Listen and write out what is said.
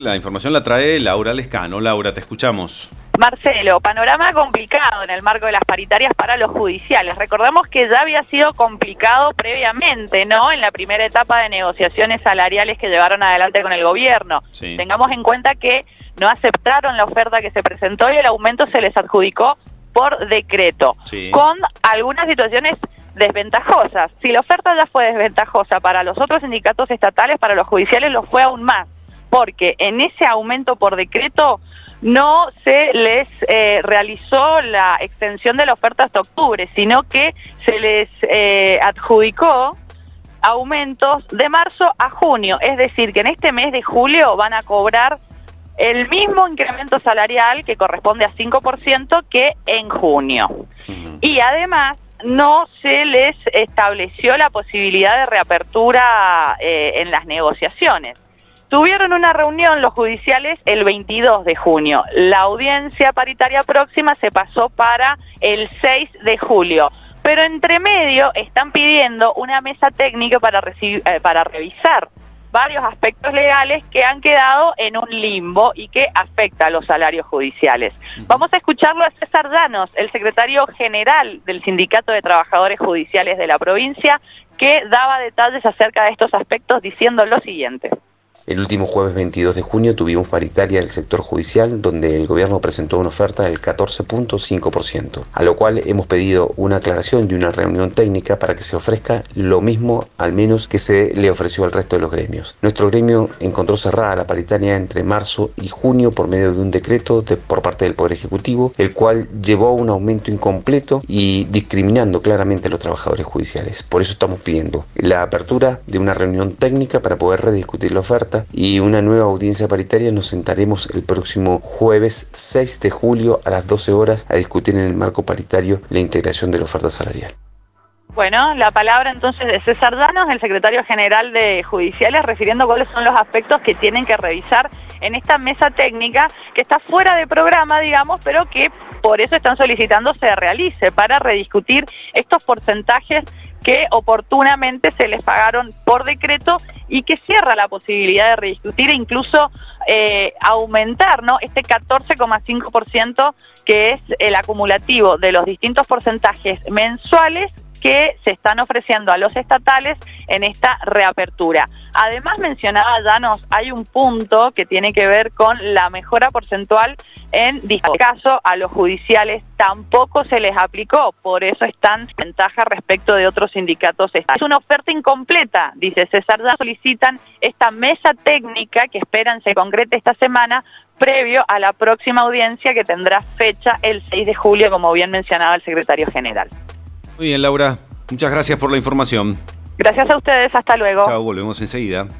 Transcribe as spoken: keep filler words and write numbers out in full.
La información la trae Laura Lescano. Laura, te escuchamos. Marcelo, panorama complicado en el marco de las paritarias para los judiciales. Recordemos que ya había sido complicado previamente, ¿no? En la primera etapa de negociaciones salariales que llevaron adelante con el gobierno. Sí. Tengamos en cuenta que no aceptaron la oferta que se presentó y el aumento se les adjudicó por decreto, Sí. con algunas situaciones desventajosas. Si la oferta ya fue desventajosa para los otros sindicatos estatales, para los judiciales lo fue aún más, porque en ese aumento por decreto no se les eh, realizó la extensión de la oferta hasta octubre, sino que se les eh, adjudicó aumentos de marzo a junio, es decir, que en este mes de julio van a cobrar el mismo incremento salarial que corresponde a cinco por ciento que en junio. Uh-huh. Y además no se les estableció la posibilidad de reapertura eh, en las negociaciones. Tuvieron una reunión los judiciales el veintidós de junio. La audiencia paritaria próxima se pasó para el seis de julio. Pero entre medio están pidiendo una mesa técnica para, recibir, eh, para revisar varios aspectos legales que han quedado en un limbo y que afecta a los salarios judiciales. Vamos a escucharlo a César Llanos, el secretario general del Sindicato de Trabajadores Judiciales de la provincia, que daba detalles acerca de estos aspectos diciendo lo siguiente. El último jueves veintidós de junio tuvimos paritaria del sector judicial, donde el gobierno presentó una oferta del catorce punto cinco por ciento, a lo cual hemos pedido una aclaración y una reunión técnica para que se ofrezca lo mismo al menos que se le ofreció al resto de los gremios. Nuestro gremio encontró cerrada la paritaria entre marzo y junio por medio de un decreto de, por parte del Poder Ejecutivo, el cual llevó a un aumento incompleto y discriminando claramente a los trabajadores judiciales. Por eso estamos pidiendo la apertura de una reunión técnica para poder rediscutir la oferta y una nueva audiencia paritaria. Nos sentaremos el próximo jueves seis de julio a las doce horas a discutir en el marco paritario la integración de la oferta salarial. Bueno, la palabra entonces de César Llanos, el secretario general de Judiciales, refiriendo cuáles son los aspectos que tienen que revisar en esta mesa técnica que está fuera de programa, digamos, pero que por eso están solicitando se realice para rediscutir estos porcentajes que oportunamente se les pagaron por decreto y que cierra la posibilidad de rediscutir e incluso eh, aumentar, ¿no?, este catorce coma cinco por ciento que es el acumulativo de los distintos porcentajes mensuales que se están ofreciendo a los estatales en esta reapertura. Además, mencionaba Llanos, hay un punto que tiene que ver con la mejora porcentual en este caso a los judiciales tampoco se les aplicó, por eso están en ventaja respecto de otros sindicatos. Es una oferta incompleta, dice César Llanos, solicitan esta mesa técnica que esperan se concrete esta semana previo a la próxima audiencia que tendrá fecha el seis de julio, como bien mencionaba el secretario general. Muy bien, Laura. Muchas gracias por la información. Gracias a ustedes. Hasta luego. Chao, volvemos enseguida.